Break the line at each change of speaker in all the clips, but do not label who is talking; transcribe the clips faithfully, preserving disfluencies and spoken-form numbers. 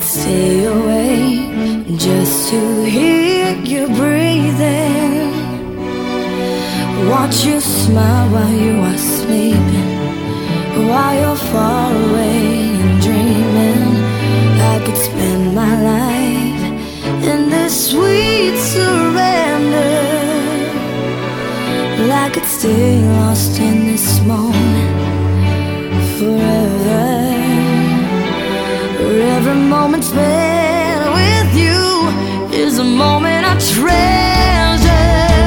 could stay awake just to hear you breathing, watch you smile while you are sleeping, while you're far away and dreaming. I could spend my life in this sweet surrender. I could stay lost in this moment forever. Every moment spent with you is a moment I treasure.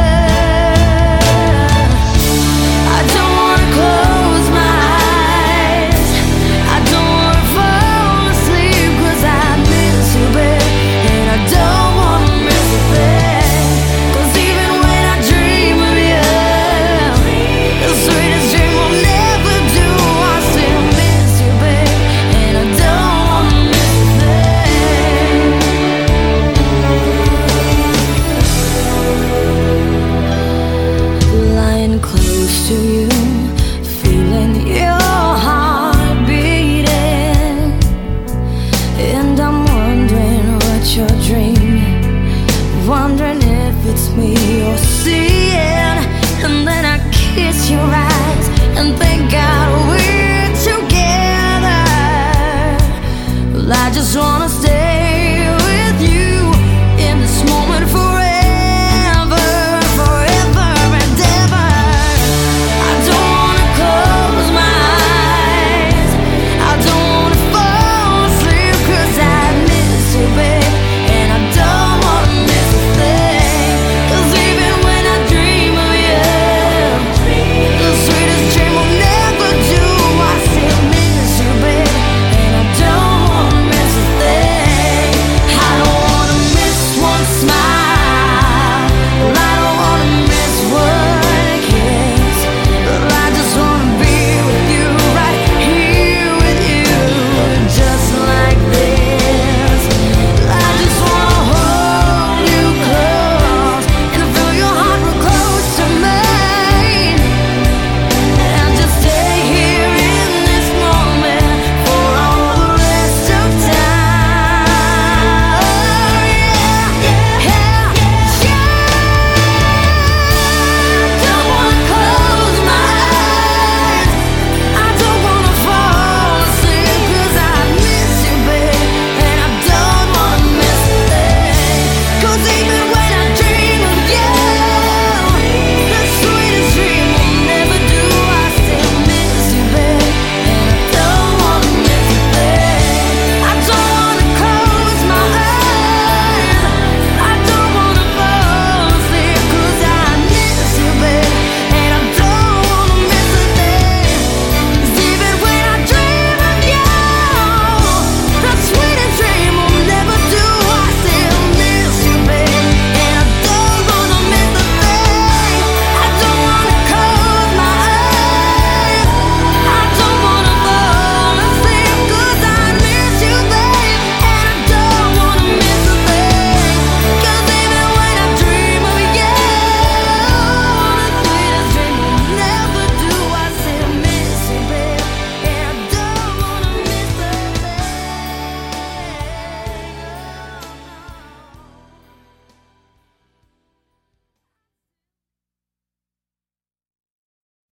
I don't wanna close my eyes, I don't wanna fall asleep, 'cause I miss you, babe, and I don't wanna miss a thing. 'Cause even when I dream of you, the sweetest dream will never do. I still miss you, babe, and I don't wanna miss a thing. Lying close to you, feeling your heart beating, and I'm wondering what you're dreaming, wondering if it's me you're seeing. And then I kiss your eyes and thank God we're together. Well, I just wanna stay